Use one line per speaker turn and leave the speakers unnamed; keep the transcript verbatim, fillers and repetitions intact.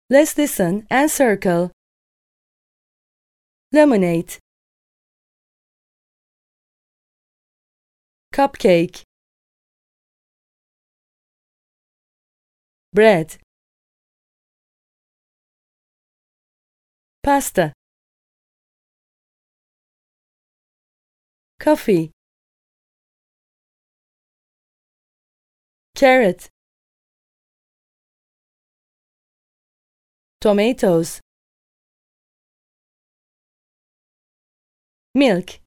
Let's listen and circle. Lemonade, cupcake, bread, pasta, coffee, carrot, tomatoes, milk,